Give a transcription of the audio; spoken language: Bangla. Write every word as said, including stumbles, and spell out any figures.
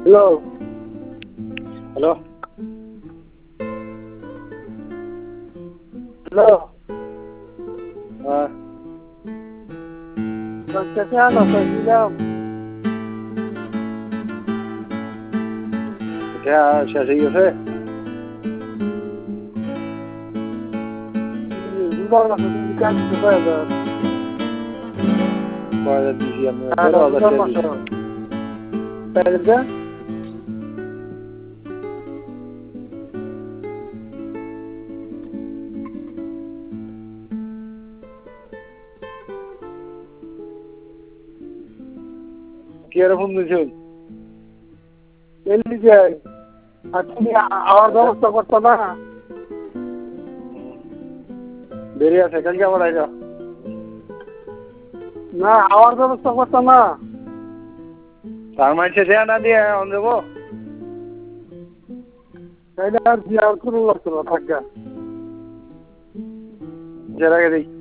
হ্যালো হ্যালো হ্যালো হ্যাঁ कैसे आना सर क्या শেষ হয়ে গেছে কয়টা দিছি আমি তেরো হাজার কি আর ফোন দিছেন এলি যাই আর তুমি আওয়ার ব্যবস্থা করতো না দেরি আছে কালকে আবার আইরা না আওয়ার ব্যবস্থা করতো না তার মাঝে দেয়া না দিয়ে অন দেবো তাইলে আর দিয়ে আর কোনো লাগতো না থাকা যারা গেলেই